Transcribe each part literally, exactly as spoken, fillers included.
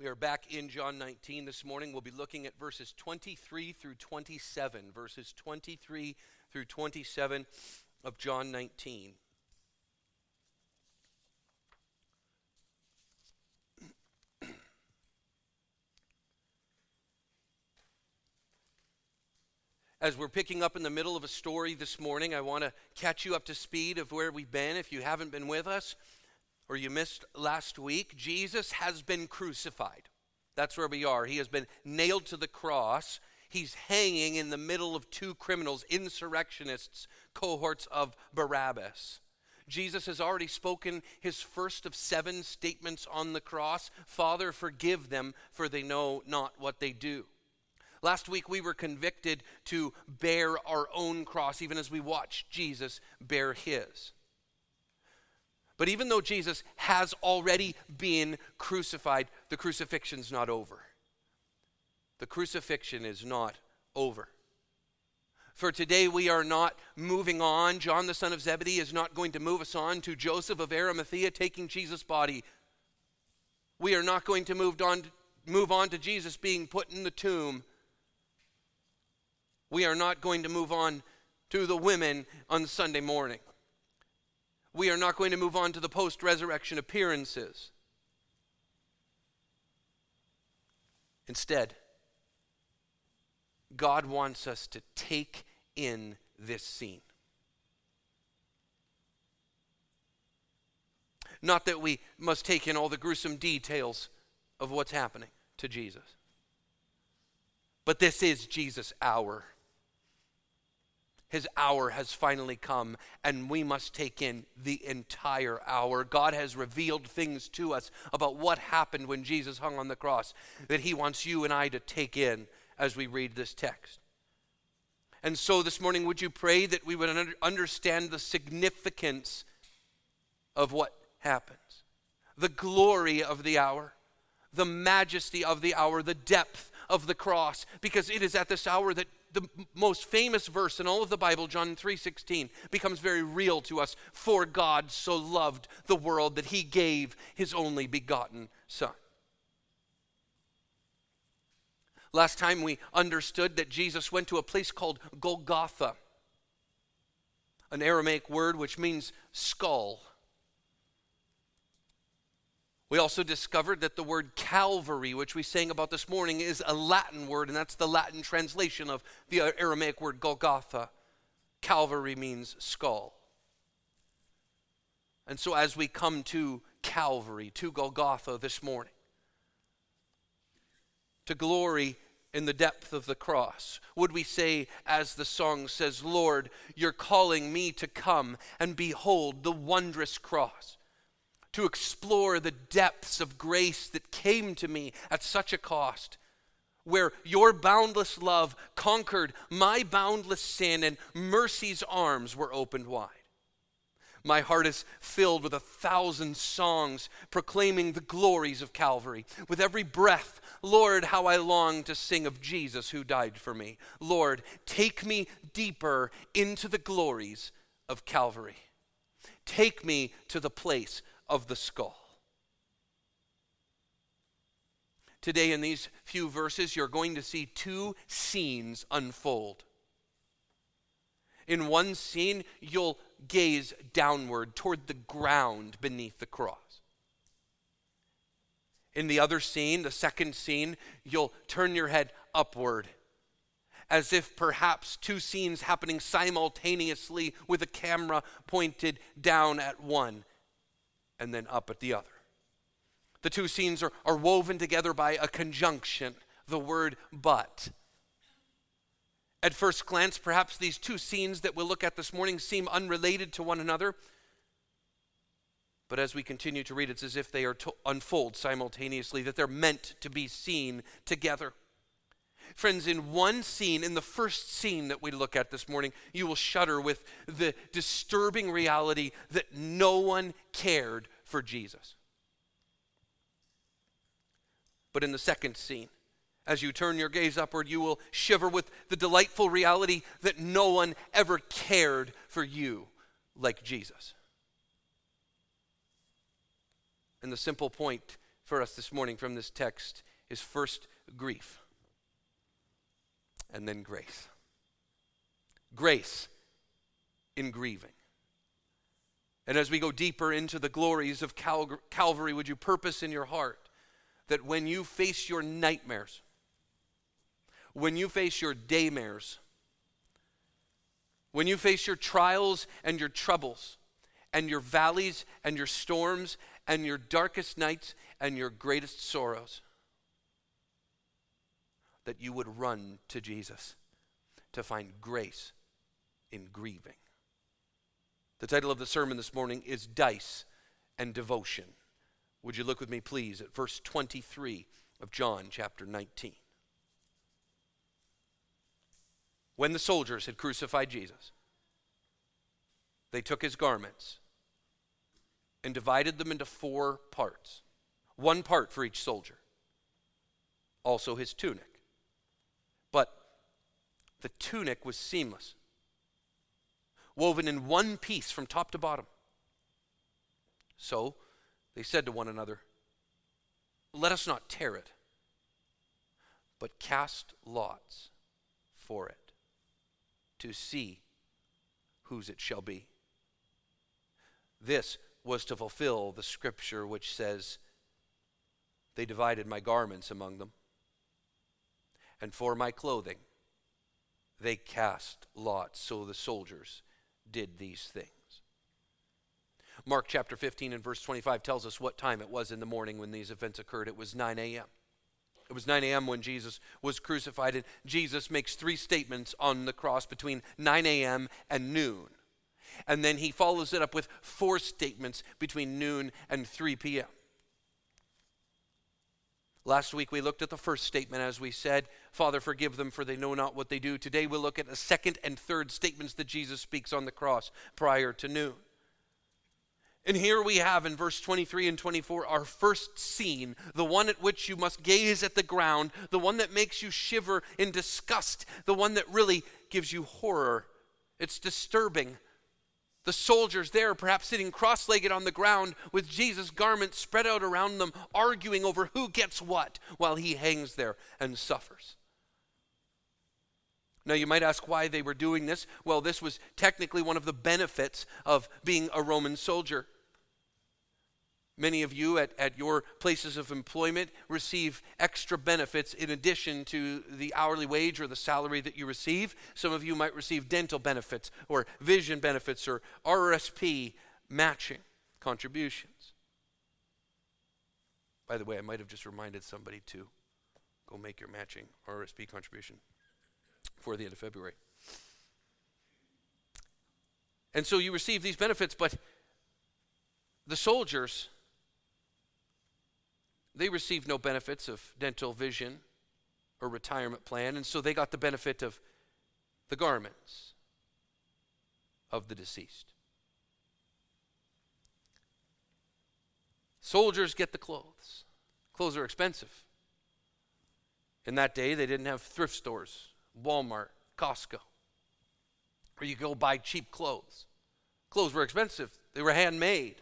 We are back in John nineteen this morning. We'll be looking at verses twenty-three through twenty-seven. Verses twenty-three through twenty-seven of John nineteen. As we're picking up in the middle of a story this morning, I want to catch you up to speed of where we've been. If you haven't been with us or you missed last week, Jesus has been crucified. That's where we are. He has been nailed to the cross. He's hanging in the middle of two criminals, insurrectionists, cohorts of Barabbas. Jesus has already spoken his first of seven statements on the cross. Father, forgive them, for they know not what they do. Last week we were convicted to bear our own cross, even as we watched Jesus bear his. But even though Jesus has already been crucified, the crucifixion's not over. The crucifixion is not over. For today we are not moving on. John the son of Zebedee is not going to move us on to Joseph of Arimathea taking Jesus' body. We are not going to move on, move on to Jesus being put in the tomb. We are not going to move on to the women on Sunday morning. We are not going to move on to the post-resurrection appearances. Instead, God wants us to take in this scene. Not that we must take in all the gruesome details of what's happening to Jesus. But this is Jesus' hour. His hour has finally come, and we must take in the entire hour. God has revealed things to us about what happened when Jesus hung on the cross that he wants you and I to take in as we read this text. And so this morning, would you pray that we would understand the significance of what happens, the glory of the hour, the majesty of the hour, the depth of the cross, because it is at this hour that the most famous verse in all of the Bible, John three sixteen, becomes very real to us. For God so loved the world that he gave his only begotten Son. Last time we understood that Jesus went to a place called Golgotha, an Aramaic word which means skull. We also discovered that the word Calvary, which we sang about this morning, is a Latin word, and that's the Latin translation of the Aramaic word Golgotha. Calvary means skull. And so as we come to Calvary, to Golgotha this morning, to glory in the depth of the cross, would we say, as the song says, Lord, you're calling me to come and behold the wondrous cross, to explore the depths of grace that came to me at such a cost, where your boundless love conquered my boundless sin and mercy's arms were opened wide. My heart is filled with a thousand songs proclaiming the glories of Calvary. With every breath, Lord, how I long to sing of Jesus who died for me. Lord, take me deeper into the glories of Calvary. Take me to the place of the skull. Today in these few verses, you're going to see two scenes unfold. In one scene, you'll gaze downward toward the ground beneath the cross. In the other scene, the second scene, you'll turn your head upward, as if perhaps two scenes happening simultaneously with a camera pointed down at one and then up at the other. The two scenes are, are woven together by a conjunction, the word but. At first glance, perhaps these two scenes that we'll look at this morning seem unrelated to one another. But as we continue to read, it's as if they are to unfold simultaneously, that they're meant to be seen together. Friends, in one scene, in the first scene that we look at this morning, you will shudder with the disturbing reality that no one cared for Jesus. But in the second scene, as you turn your gaze upward, you will shiver with the delightful reality that no one ever cared for you like Jesus. And the simple point for us this morning from this text is first grief and then grace. Grace in grieving. And as we go deeper into the glories of Cal- Calvary, would you purpose in your heart that when you face your nightmares, when you face your daymares, when you face your trials and your troubles, and your valleys and your storms, and your darkest nights and your greatest sorrows, that you would run to Jesus to find grace in grieving. The title of the sermon this morning is Dice and Devotion. Would you look with me, please, at verse twenty-three of John chapter nineteen. When the soldiers had crucified Jesus, they took his garments and divided them into four parts, one part for each soldier, also his tunic. But the tunic was seamless, woven in one piece from top to bottom. So they said to one another, "Let us not tear it, but cast lots for it, to see whose it shall be." This was to fulfill the scripture which says, "They divided my garments among them, and for my clothing they cast lots." So the soldiers did these things. Mark chapter fifteen and verse twenty-five tells us what time it was in the morning when these events occurred. It was nine a.m. It was nine a.m. when Jesus was crucified, and Jesus makes three statements on the cross between nine a.m. and noon. And then he follows it up with four statements between noon and three p.m. Last week we looked at the first statement as we said, "Father, forgive them, for they know not what they do." Today we'll look at the second and third statements that Jesus speaks on the cross prior to noon. And here we have in verse twenty-three and twenty-four our first scene, the one at which you must gaze at the ground, the one that makes you shiver in disgust, the one that really gives you horror. It's disturbing. The soldiers there, perhaps sitting cross-legged on the ground with Jesus' garments spread out around them, arguing over who gets what while he hangs there and suffers. Now you might ask why they were doing this. Well, this was technically one of the benefits of being a Roman soldier. Many of you at, at your places of employment receive extra benefits in addition to the hourly wage or the salary that you receive. Some of you might receive dental benefits or vision benefits or R R S P matching contributions. By the way, I might have just reminded somebody to go make your matching R R S P contribution before the end of February. And so you receive these benefits, but the soldiers, they received no benefits of dental, vision, or retirement plan, and so they got the benefit of the garments of the deceased. Soldiers get the clothes. Clothes are expensive. In that day, they didn't have thrift stores, Walmart, Costco, where you go buy cheap clothes. Clothes were expensive. They were handmade.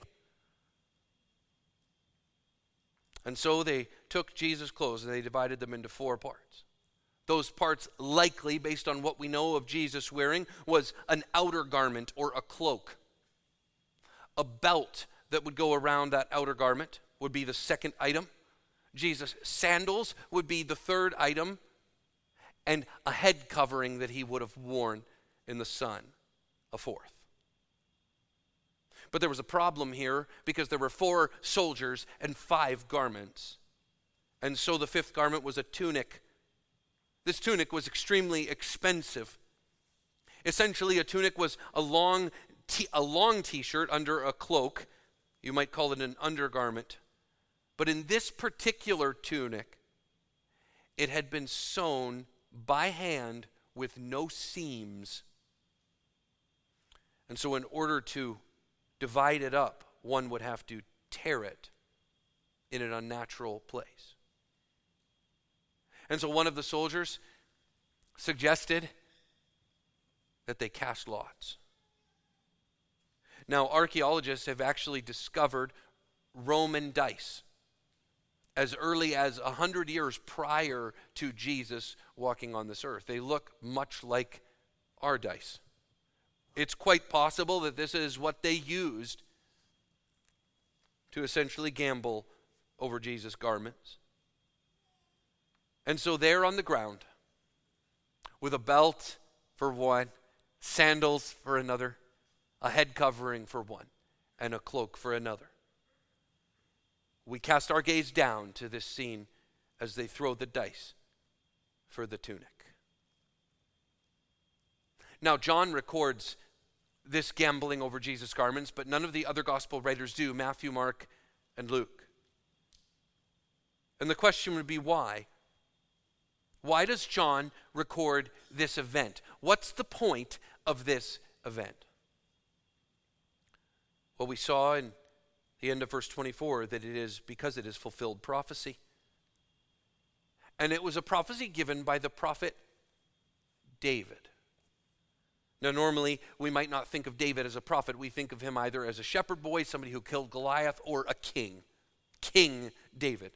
And so they took Jesus' clothes and they divided them into four parts. Those parts likely, based on what we know of Jesus wearing, was an outer garment or a cloak. A belt that would go around that outer garment would be the second item. Jesus' sandals would be the third item. And a head covering that he would have worn in the sun, a fourth. But there was a problem here because there were four soldiers and five garments. And so the fifth garment was a tunic. This tunic was extremely expensive. Essentially, a tunic was a long, t- a long t-shirt under a cloak. You might call it an undergarment. But in this particular tunic, it had been sewn by hand with no seams. And so in order to divide it up, one would have to tear it in an unnatural place. And so one of the soldiers suggested that they cast lots. Now, archaeologists have actually discovered Roman dice as early as a hundred years prior to Jesus walking on this earth. They look much like our dice. It's quite possible that this is what they used to essentially gamble over Jesus' garments. And so there on the ground, with a belt for one, sandals for another, a head covering for one, and a cloak for another, we cast our gaze down to this scene as they throw the dice for the tunic. Now, John records this gambling over Jesus' garments, but none of the other gospel writers do, Matthew, Mark, and Luke. And the question would be why? Why does John record this event? What's the point of this event? Well, we saw in the end of verse twenty-four that it is because it is fulfilled prophecy. And it was a prophecy given by the prophet David. Now, normally, we might not think of David as a prophet. We think of him either as a shepherd boy, somebody who killed Goliath, or a king. King David.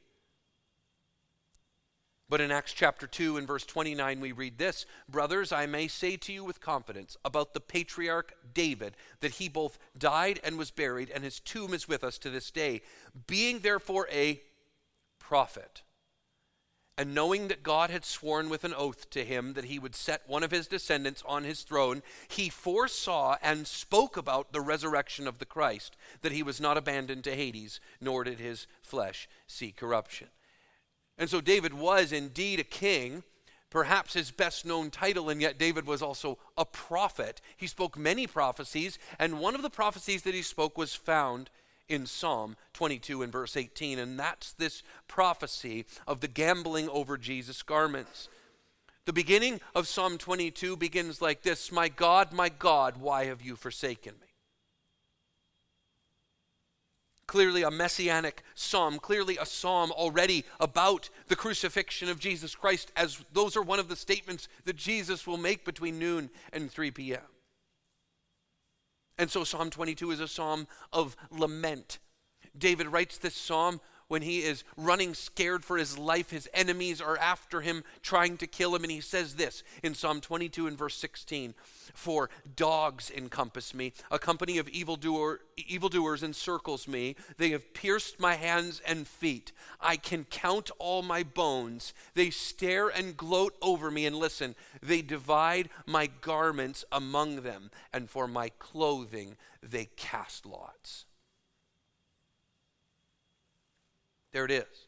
But in Acts chapter two and verse twenty-nine, we read this: "Brothers, I may say to you with confidence about the patriarch David, that he both died and was buried, and his tomb is with us to this day. Being therefore a prophet, and knowing that God had sworn with an oath to him that he would set one of his descendants on his throne, he foresaw and spoke about the resurrection of the Christ, that he was not abandoned to Hades, nor did his flesh see corruption." And so David was indeed a king, perhaps his best known title, and yet David was also a prophet. He spoke many prophecies, and one of the prophecies that he spoke was found in Psalm twenty-two and verse eighteen, and that's this prophecy of the gambling over Jesus' garments. The beginning of Psalm twenty-two begins like this: "My God, my God, why have you forsaken me?" Clearly a messianic psalm, clearly a psalm already about the crucifixion of Jesus Christ, as those are one of the statements that Jesus will make between noon and three p.m. And so Psalm twenty-two is a psalm of lament. David writes this psalm when he is running scared for his life. His enemies are after him, trying to kill him. And he says this in Psalm twenty-two and verse sixteen: "For dogs encompass me, a company of evildoer, evildoers encircles me. They have pierced my hands and feet. I can count all my bones. They stare and gloat over me." And listen, "They divide my garments among them, and for my clothing they cast lots." There it is.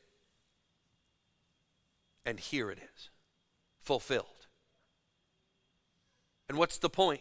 And here it is, fulfilled. And what's the point?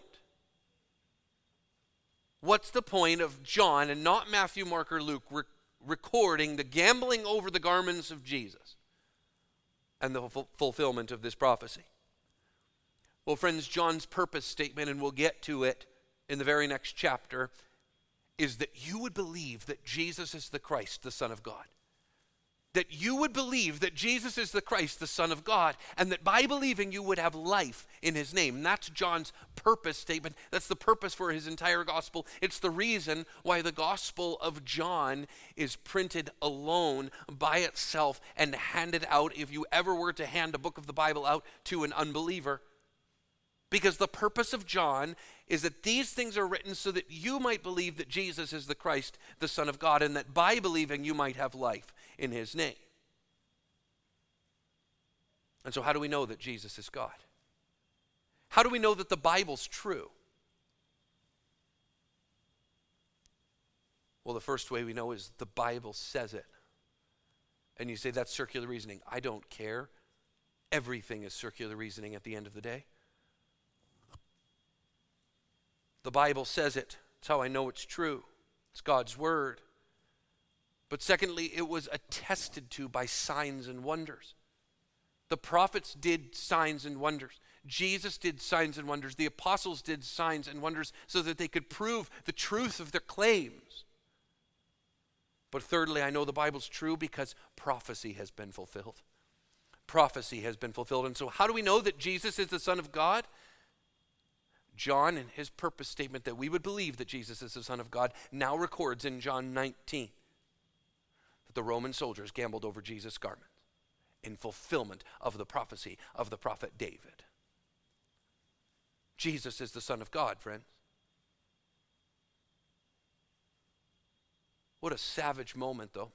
What's the point of John and not Matthew, Mark, or Luke re- recording the gambling over the garments of Jesus and the f- fulfillment of this prophecy? Well, friends, John's purpose statement, and we'll get to it in the very next chapter, is that you would believe that Jesus is the Christ, the Son of God. That you would believe that Jesus is the Christ, the Son of God, and that by believing you would have life in his name. And that's John's purpose statement. That's the purpose for his entire gospel. It's the reason why the Gospel of John is printed alone by itself and handed out if you ever were to hand a book of the Bible out to an unbeliever. Because the purpose of John is that these things are written so that you might believe that Jesus is the Christ, the Son of God, and that by believing you might have life in his name. And so how do we know that Jesus is God? How do we know that the Bible's true? Well, the first way we know is the Bible says it. And you say, that's circular reasoning. I don't care. Everything is circular reasoning at the end of the day. The Bible says it. That's how I know it's true. It's God's word. But secondly, it was attested to by signs and wonders. The prophets did signs and wonders. Jesus did signs and wonders. The apostles did signs and wonders so that they could prove the truth of their claims. But thirdly, I know the Bible's true because prophecy has been fulfilled. Prophecy has been fulfilled. And so how do we know that Jesus is the Son of God? John, in his purpose statement that we would believe that Jesus is the Son of God, now records in John nineteen the Roman soldiers gambled over Jesus' garments in fulfillment of the prophecy of the prophet David. Jesus is the Son of God, friends. What a savage moment, though.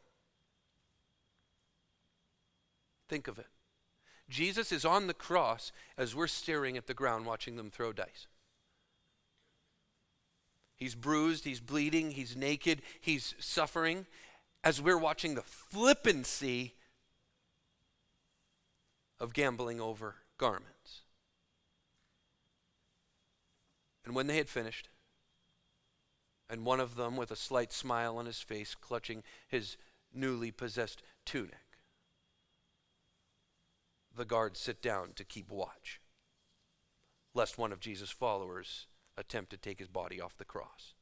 Think of it. Jesus is on the cross as we're staring at the ground watching them throw dice. He's bruised, he's bleeding, he's naked, he's suffering, as we're watching the flippancy of gambling over garments. And when they had finished, and one of them with a slight smile on his face clutching his newly possessed tunic, the guards sit down to keep watch, lest one of Jesus' followers attempt to take his body off the cross.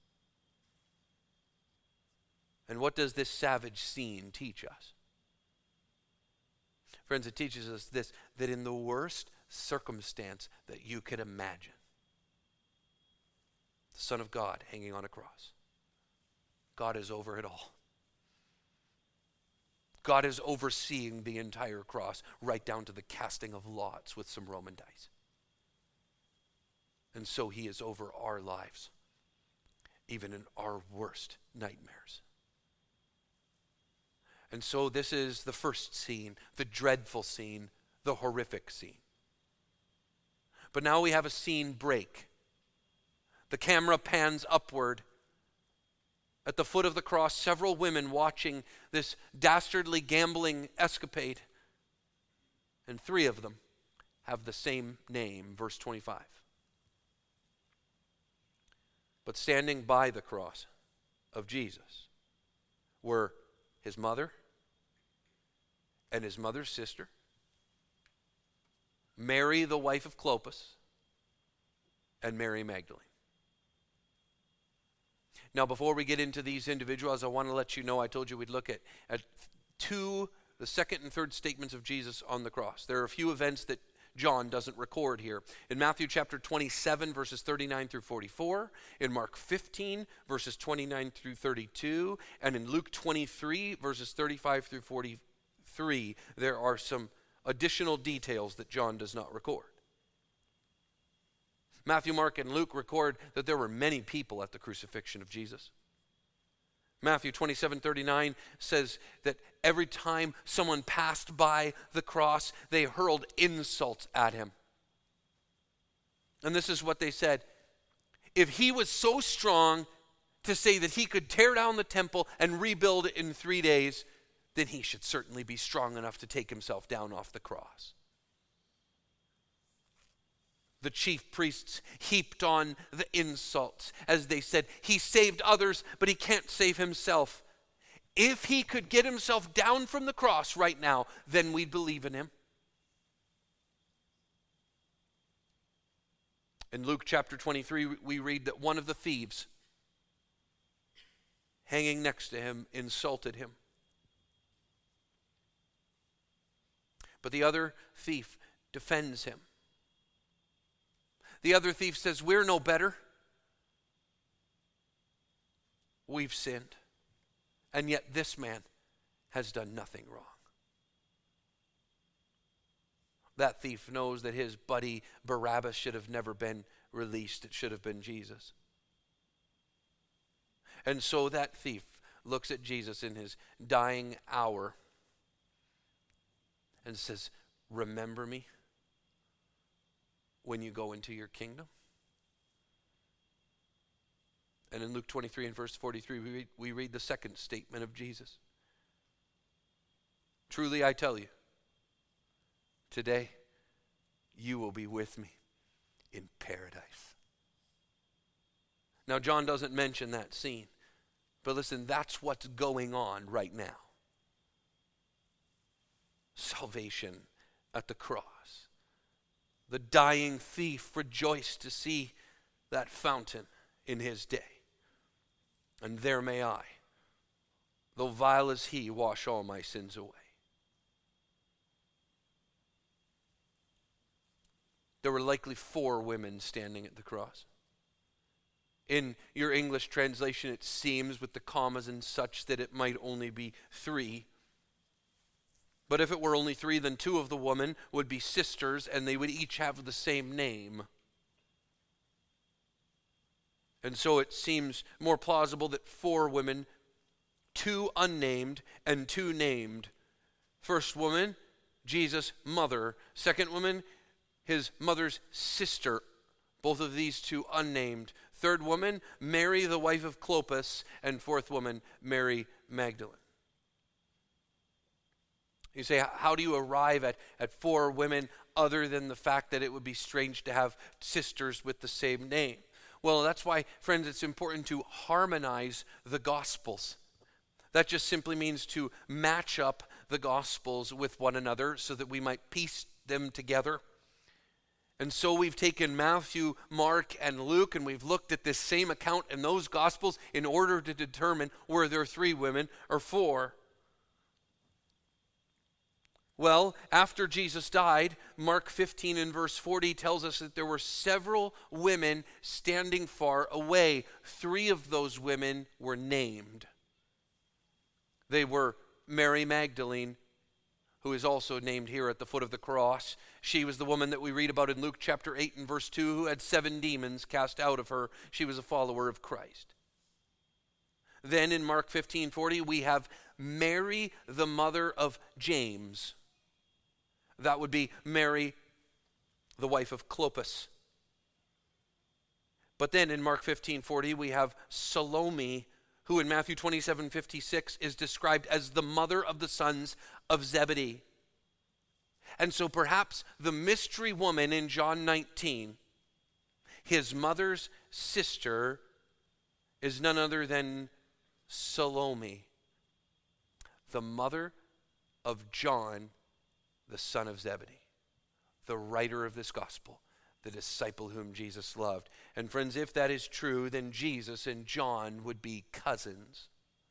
And what does this savage scene teach us? Friends, it teaches us this, that in the worst circumstance that you could imagine, the Son of God hanging on a cross, God is over it all. God is overseeing the entire cross, right down to the casting of lots with some Roman dice. And so he is over our lives, even in our worst nightmares. And so this is the first scene, the dreadful scene, the horrific scene. But now we have a scene break. The camera pans upward. At the foot of the cross, several women watching this dastardly gambling escapade. And three of them have the same name, verse twenty-five. But standing by the cross of Jesus were his mother and his mother's sister, Mary, the wife of Clopas, and Mary Magdalene. Now, before we get into these individuals, I want to let you know, I told you we'd look at, at two, the second and third statements of Jesus on the cross. There are a few events that John doesn't record here. In Matthew chapter twenty-seven, verses thirty-nine through forty-four, in Mark fifteen, verses twenty-nine through thirty-two, and in Luke twenty-three, verses thirty-five through forty-three, there are some additional details that John does not record. Matthew, Mark, and Luke record that there were many people at the crucifixion of Jesus. Matthew twenty-seven thirty-nine says that every time someone passed by the cross, they hurled insults at him. And this is what they said: if he was so strong to say that he could tear down the temple and rebuild it in three days, then he should certainly be strong enough to take himself down off the cross. The chief priests heaped on the insults as they said, he saved others, but he can't save himself. If he could get himself down from the cross right now, then we'd believe in him. In Luke chapter twenty-three, we read that one of the thieves hanging next to him insulted him. But the other thief defends him. The other thief says, we're no better. We've sinned. And yet this man has done nothing wrong. That thief knows that his buddy Barabbas should have never been released. It should have been Jesus. And so that thief looks at Jesus in his dying hour and says, remember me when you go into your kingdom. And in Luke twenty-three and verse forty-three, we read, we read the second statement of Jesus. Truly I tell you, today you will be with me in paradise. Now, John doesn't mention that scene, but listen, that's what's going on right now. Salvation at the cross. The dying thief rejoiced to see that fountain in his day. And there may I, though vile as he, wash all my sins away. There were likely four women standing at the cross. In your English translation, it seems with the commas and such that it might only be three. But if it were only three, then two of the women would be sisters, and they would each have the same name. And so it seems more plausible that four women, two unnamed and two named. First woman, Jesus' mother. Second woman, his mother's sister. Both of these two unnamed. Third woman, Mary, the wife of Clopas. And fourth woman, Mary Magdalene. You say, how do you arrive at, at four women other than the fact that it would be strange to have sisters with the same name? Well, that's why, friends, it's important to harmonize the Gospels. That just simply means to match up the Gospels with one another so that we might piece them together. And so we've taken Matthew, Mark, and Luke, and we've looked at this same account in those Gospels in order to determine were there three women or four. Well, after Jesus died, Mark fifteen and verse forty tells us that there were several women standing far away. Three of those women were named. They were Mary Magdalene, who is also named here at the foot of the cross. She was the woman that we read about in Luke chapter eight and verse two, who had seven demons cast out of her. She was a follower of Christ. Then in Mark fifteen forty, we have Mary, the mother of James. That would be Mary, the wife of Clopas. But then in Mark fifteen forty, we have Salome, who in Matthew twenty-seven fifty-six is described as the mother of the sons of Zebedee. And so perhaps the mystery woman in John nineteen, his mother's sister, is none other than Salome, the mother of John, the son of Zebedee, the writer of this gospel, the disciple whom Jesus loved. And friends, if that is true, then Jesus and John would be cousins.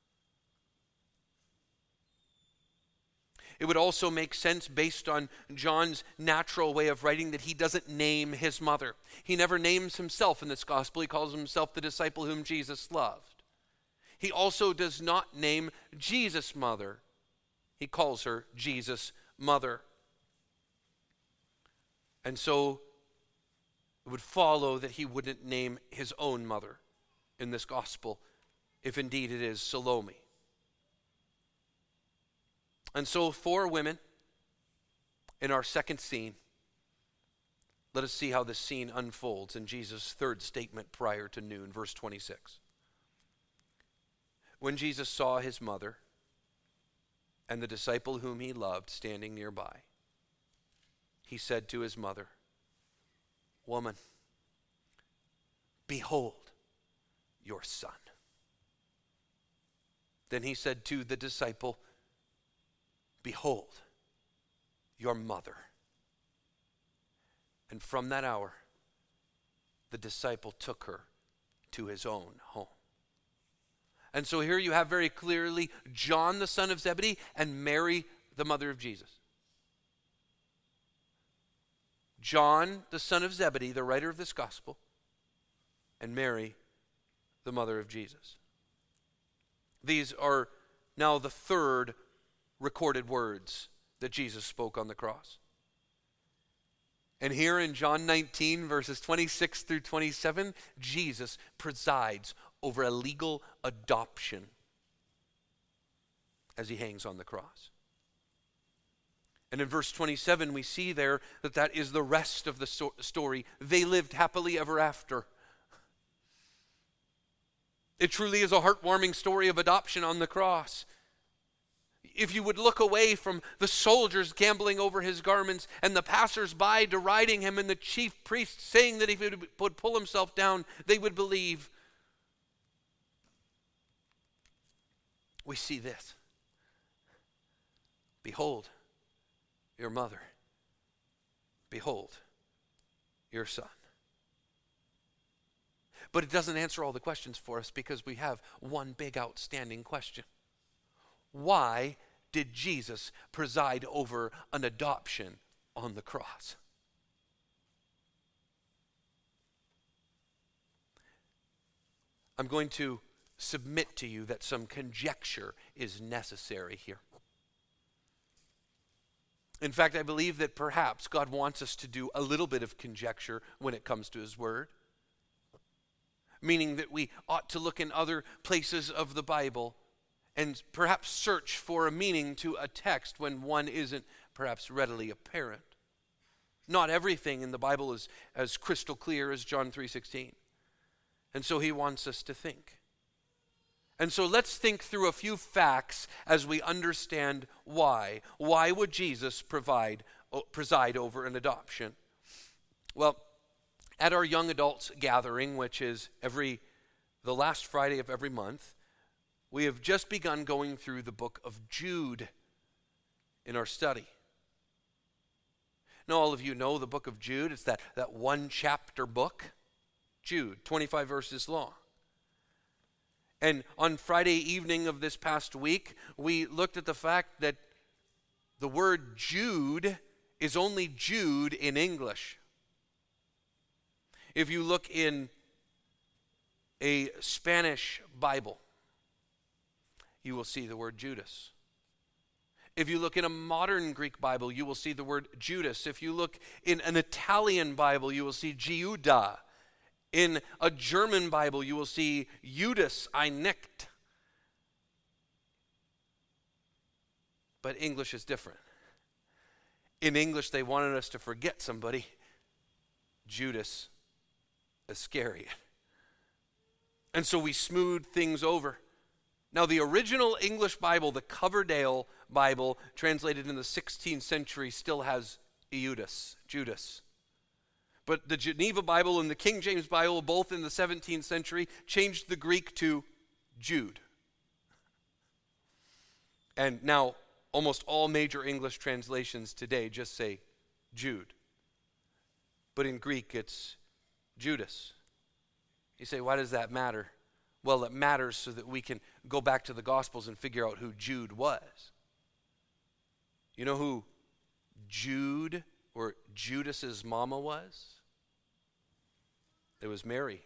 It would also make sense based on John's natural way of writing that he doesn't name his mother. He never names himself in this gospel. He calls himself the disciple whom Jesus loved. He also does not name Jesus' mother. He calls her Jesus' mother. And so it would follow that he wouldn't name his own mother in this gospel, if indeed it is Salome. And so four women in our second scene. Let us see how this scene unfolds in Jesus' third statement prior to noon, verse twenty-six. When Jesus saw his mother and the disciple whom he loved standing nearby, he said to his mother, "Woman, behold your son." Then he said to the disciple, "Behold your mother." And from that hour, the disciple took her to his own home. And so here you have very clearly John, the son of Zebedee, and Mary, the mother of Jesus. John, the son of Zebedee, the writer of this gospel, and Mary, the mother of Jesus. These are now the third recorded words that Jesus spoke on the cross. And here in John nineteen, verses twenty-six through twenty-seven, Jesus presides over a legal adoption as he hangs on the cross. And in verse twenty-seven, we see there that that is the rest of the so- story. They lived happily ever after. It truly is a heartwarming story of adoption on the cross. If you would look away from the soldiers gambling over his garments and the passers-by deriding him and the chief priests saying that if he would pull himself down, they would believe. We see this. Behold your mother. Behold your son. But it doesn't answer all the questions for us because we have one big outstanding question. Why did Jesus preside over an adoption on the cross? I'm going to submit to you that some conjecture is necessary here. In fact, I believe that perhaps God wants us to do a little bit of conjecture when it comes to his word, meaning that we ought to look in other places of the Bible and perhaps search for a meaning to a text when one isn't perhaps readily apparent. Not everything in the Bible is as crystal clear as John three sixteen. And so he wants us to think. And so let's think through a few facts as we understand why. Why would Jesus provide, preside over an adoption? Well, at our young adults gathering, which is every the last Friday of every month, we have just begun going through the book of Jude in our study. Now, all of you know the book of Jude. It's that, that one chapter book. Jude, twenty-five verses long. And on Friday evening of this past week, we looked at the fact that the word Jude is only Jude in English. If you look in a Spanish Bible, you will see the word Judas. If you look in a modern Greek Bible, you will see the word Judas. If you look in an Italian Bible, you will see Giuda. In a German Bible, you will see Judas Einecht. But English is different. In English, they wanted us to forget somebody, Judas Iscariot. And so we smoothed things over. Now, the original English Bible, the Coverdale Bible, translated in the sixteenth century, still has Judas, Judas. But the Geneva Bible and the King James Bible, both in the seventeenth century, changed the Greek to Jude. And now almost all major English translations today just say Jude. But in Greek it's Judas. You say, why does that matter? Well, it matters so that we can go back to the Gospels and figure out who Jude was. You know who Jude or Judas's mama was? It was Mary.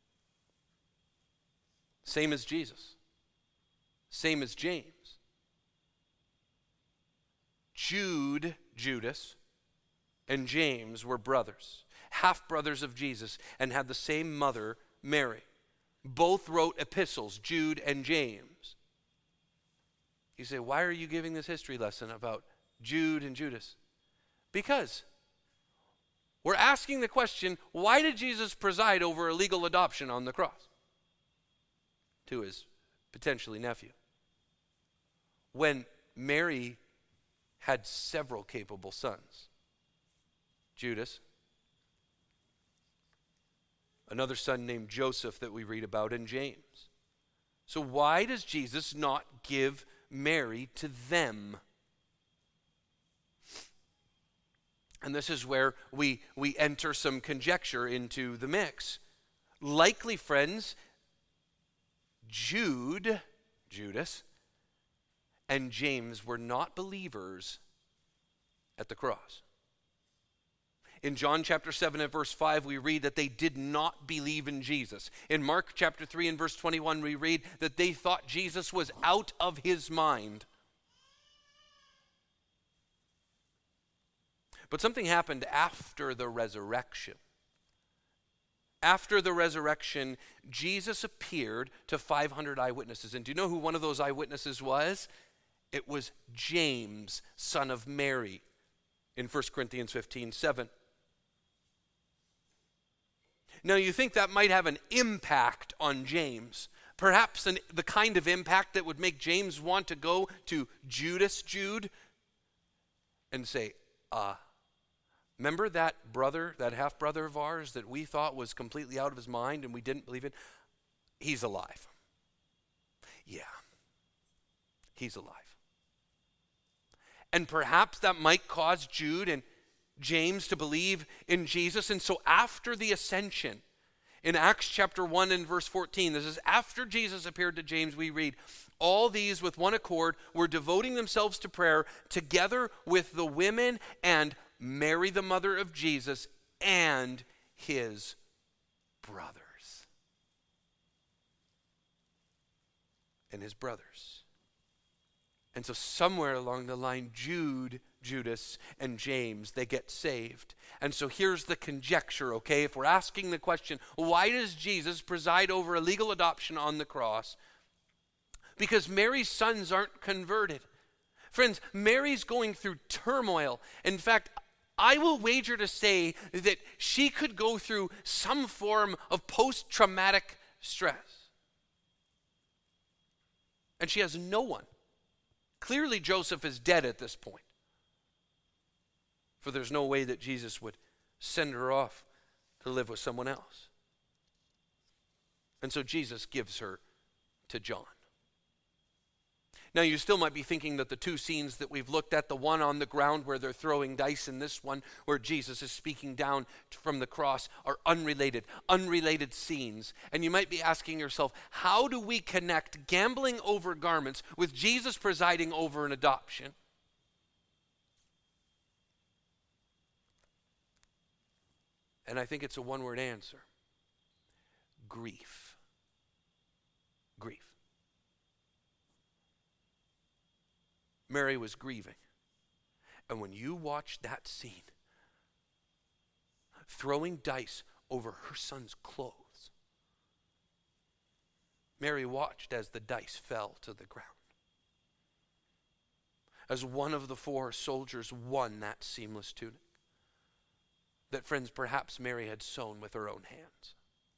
Same as Jesus. Same as James. Jude, Judas, and James were brothers, half-brothers of Jesus, and had the same mother, Mary. Both wrote epistles, Jude and James. You say, why are you giving this history lesson about Jude and Judas? Because we're asking the question, why did Jesus preside over a legal adoption on the cross to his potentially nephew, when Mary had several capable sons? Judas, another son named Joseph that we read about, and James. So why does Jesus not give Mary to them? And this is where we, we enter some conjecture into the mix. Likely, friends, Jude, Judas, and James were not believers at the cross. In John chapter seven and verse five, we read that they did not believe in Jesus. In Mark chapter three and verse twenty-one, we read that they thought Jesus was out of his mind. But something happened after the resurrection. After the resurrection, Jesus appeared to five hundred eyewitnesses. And do you know who one of those eyewitnesses was? It was James, son of Mary, in First Corinthians fifteen seven. Now, you think that might have an impact on James. Perhaps an, the kind of impact that would make James want to go to Judas, Jude, and say, uh, remember that brother, that half-brother of ours that we thought was completely out of his mind and we didn't believe in? He's alive. Yeah, he's alive. And perhaps that might cause Jude and James to believe in Jesus. And so after the ascension, in Acts chapter one and verse fourteen, this is after Jesus appeared to James, we read, all these with one accord were devoting themselves to prayer together with the women and Mary, the mother of Jesus, and his brothers. And his brothers. And so somewhere along the line, Jude Judas and James, they get saved. And so here's the conjecture, okay? If we're asking the question, why does Jesus preside over a legal adoption on the cross? Because Mary's sons aren't converted. Friends, Mary's going through turmoil. In fact, I will wager to say that she could go through some form of post-traumatic stress. And she has no one. Clearly, Joseph is dead at this point. For there's no way that Jesus would send her off to live with someone else. And so Jesus gives her to John. Now, you still might be thinking that the two scenes that we've looked at, the one on the ground where they're throwing dice and this one where Jesus is speaking down from the cross, are unrelated, unrelated scenes. And you might be asking yourself, how do we connect gambling over garments with Jesus presiding over an adoption? And I think it's a one-word answer. Grief. Grief. Mary was grieving. And when you watch that scene, throwing dice over her son's clothes, Mary watched as the dice fell to the ground. As one of the four soldiers won that seamless tunic that, friends, perhaps Mary had sewn with her own hands.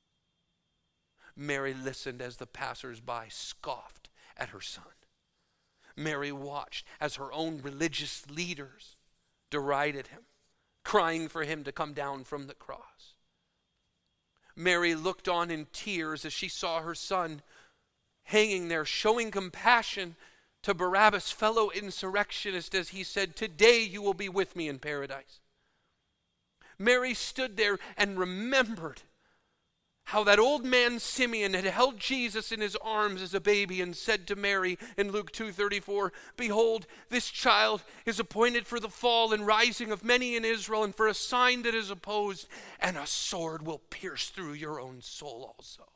Mary listened as the passers-by scoffed at her son. Mary watched as her own religious leaders derided him, crying for him to come down from the cross. Mary looked on in tears as she saw her son hanging there, showing compassion to Barabbas, fellow insurrectionist, as he said, "Today you will be with me in paradise." Mary stood there and remembered how that old man Simeon had held Jesus in his arms as a baby and said to Mary in Luke two thirty-four, "Behold, this child is appointed for the fall and rising of many in Israel, and for a sign that is opposed, and a sword will pierce through your own soul also."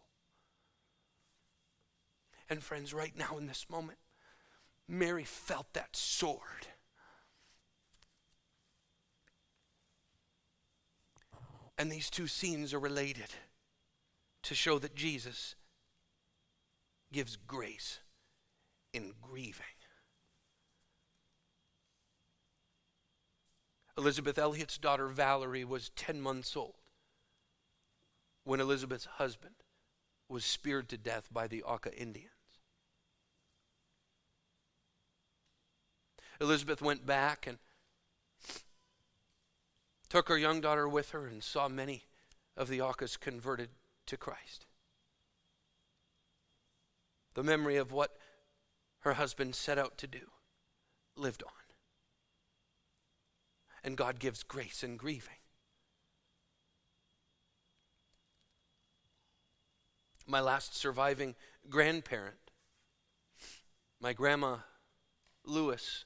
And friends, right now in this moment, Mary felt that sword. And these two scenes are related to show that Jesus gives grace in grieving. Elizabeth Elliot's daughter Valerie was ten months old when Elizabeth's husband was speared to death by the Auca Indians. Elizabeth went back and took her young daughter with her and saw many of the Aucas converted to Christ. The memory of what her husband set out to do lived on. And God gives grace in grieving. My last surviving grandparent, my grandma Lewis,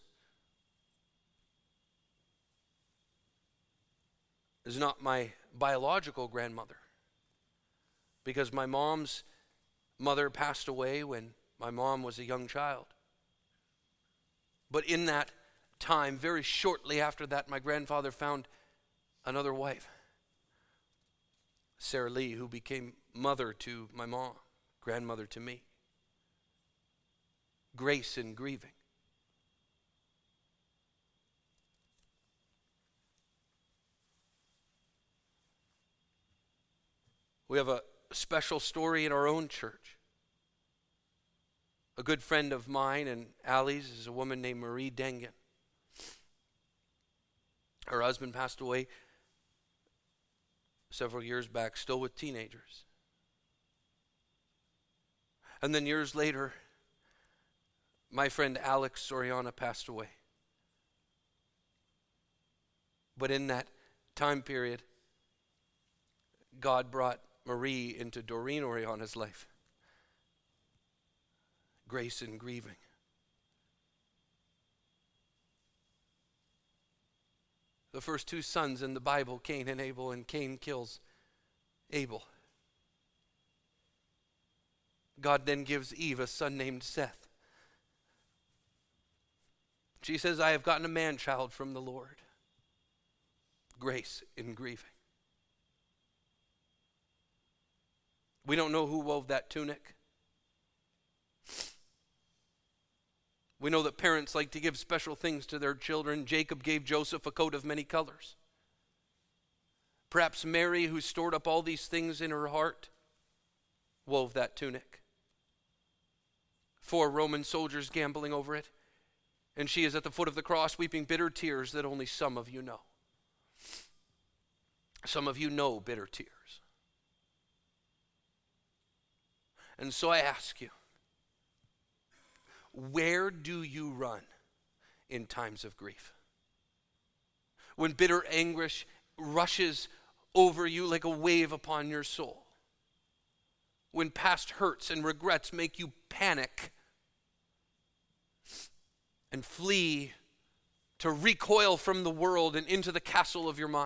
is not my biological grandmother, because my mom's mother passed away when my mom was a young child. But in that time, very shortly after that, my grandfather found another wife, Sarah Lee, who became mother to my mom, grandmother to me. Grace in grieving. We have a special story in our own church. A good friend of mine and Allie's is a woman named Marie Dengen. Her husband passed away several years back, still with teenagers. And then years later, my friend Alex Soriana passed away. But in that time period, God brought Marie into Doreen Oriana's life. Grace in grieving. The first two sons in the Bible, Cain and Abel, and Cain kills Abel. God then gives Eve a son named Seth. She says, I have gotten a man-child from the Lord. Grace in grieving. We don't know who wove that tunic. We know that parents like to give special things to their children. Jacob gave Joseph a coat of many colors. Perhaps Mary, who stored up all these things in her heart, wove that tunic. Four Roman soldiers gambling over it, and she is at the foot of the cross weeping bitter tears that only some of you know. Some of you know bitter tears. And so I ask you, where do you run in times of grief? When bitter anguish rushes over you like a wave upon your soul. When past hurts and regrets make you panic and flee to recoil from the world and into the castle of your mind.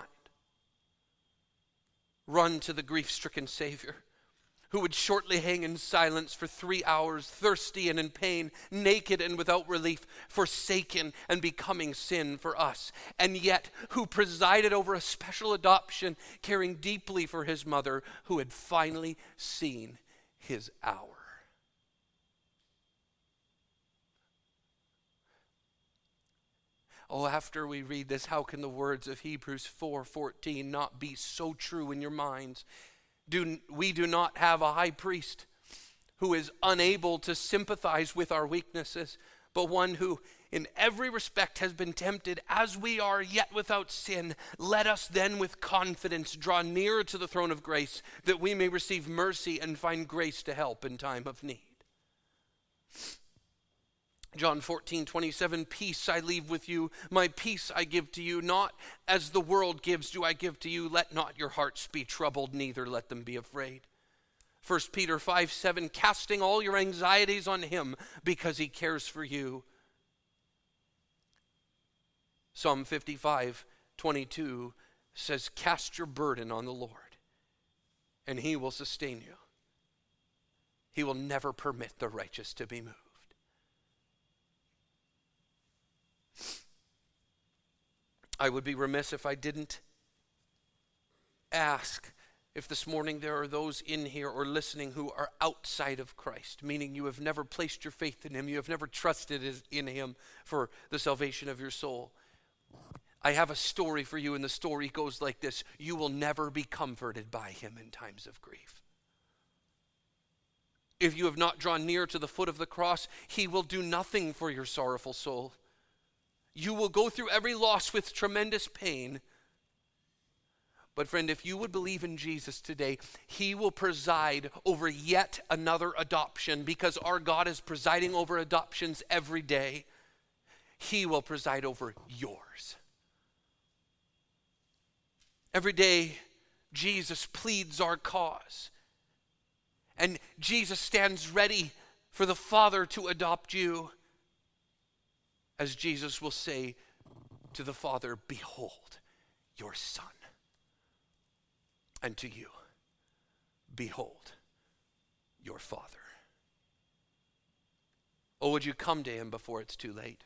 Run to the grief-stricken Savior, who would shortly hang in silence for three hours, thirsty and in pain, naked and without relief, forsaken and becoming sin for us, and yet who presided over a special adoption, caring deeply for his mother, who had finally seen his hour. Oh, after we read this, how can the words of Hebrews four fourteen not be so true in your minds? Do, we do not have a high priest who is unable to sympathize with our weaknesses, but one who in every respect has been tempted as we are, yet without sin. Let us then with confidence draw nearer to the throne of grace, that we may receive mercy and find grace to help in time of need. John fourteen twenty-seven, peace I leave with you, my peace I give to you, not as the world gives do I give to you. Let not your hearts be troubled, neither let them be afraid. First Peter five seven, casting all your anxieties on him because he cares for you. Psalm fifty-five twenty-two says, cast your burden on the Lord, and he will sustain you. He will never permit the righteous to be moved. I would be remiss if I didn't ask if this morning there are those in here or listening who are outside of Christ, meaning you have never placed your faith in him, you have never trusted in him for the salvation of your soul. I have a story for you, and the story goes like this. You will never be comforted by him in times of grief. If you have not drawn near to the foot of the cross, he will do nothing for your sorrowful soul. You will go through every loss with tremendous pain. But friend, if you would believe in Jesus today, he will preside over yet another adoption, because our God is presiding over adoptions every day. He will preside over yours. Every day, Jesus pleads our cause. And Jesus stands ready for the Father to adopt you. As Jesus will say to the Father, behold your Son. And to you, behold your Father. Oh, would you come to him before it's too late?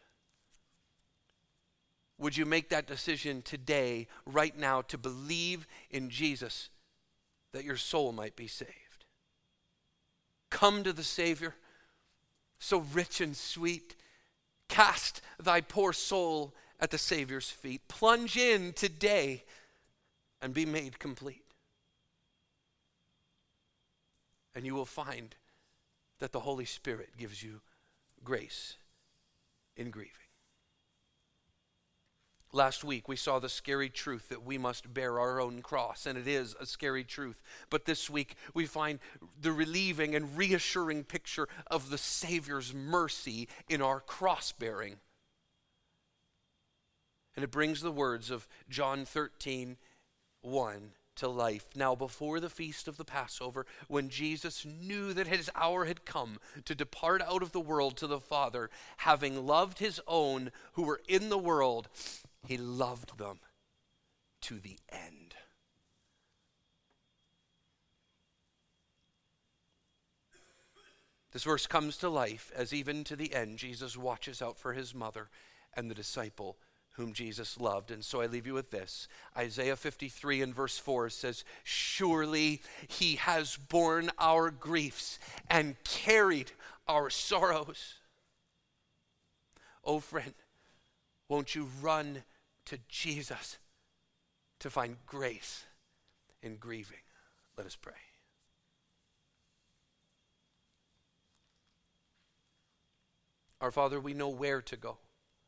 Would you make that decision today, right now, to believe in Jesus that your soul might be saved? Come to the Savior, so rich and sweet. Cast thy poor soul at the Savior's feet. Plunge in today and be made complete. And you will find that the Holy Spirit gives you grace in grieving. Last week we saw the scary truth that we must bear our own cross, and it is a scary truth. But this week we find the relieving and reassuring picture of the Savior's mercy in our cross bearing. And it brings the words of John thirteen one to life. Now before the feast of the Passover, when Jesus knew that his hour had come to depart out of the world to the Father, having loved his own who were in the world, he loved them to the end. This verse comes to life as even to the end Jesus watches out for his mother and the disciple whom Jesus loved. And so I leave you with this. Isaiah fifty-three and verse four says, surely he has borne our griefs and carried our sorrows. Oh friend, won't you run to Jesus to find grace in grieving? Let us pray. Our Father, we know where to go.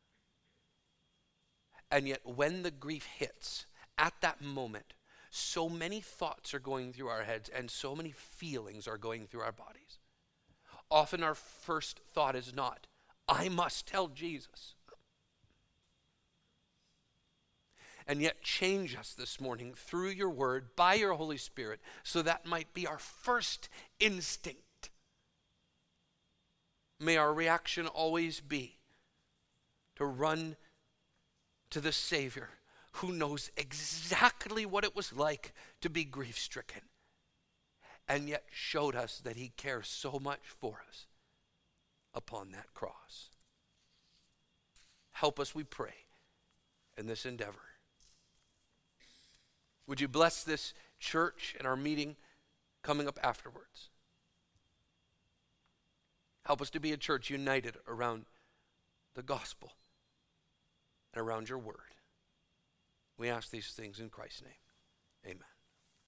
And yet when the grief hits, at that moment, so many thoughts are going through our heads and so many feelings are going through our bodies. Often our first thought is not, I must tell Jesus. And yet change us this morning through your word, by your Holy Spirit, so that might be our first instinct. May our reaction always be to run to the Savior who knows exactly what it was like to be grief-stricken, and yet showed us that he cares so much for us upon that cross. Help us, we pray, in this endeavor. Would you bless this church and our meeting coming up afterwards? Help us to be a church united around the gospel and around your word. We ask these things in Christ's name. Amen.